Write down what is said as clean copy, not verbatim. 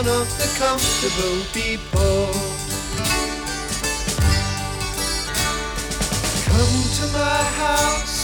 one of the comfortable people. Come to my house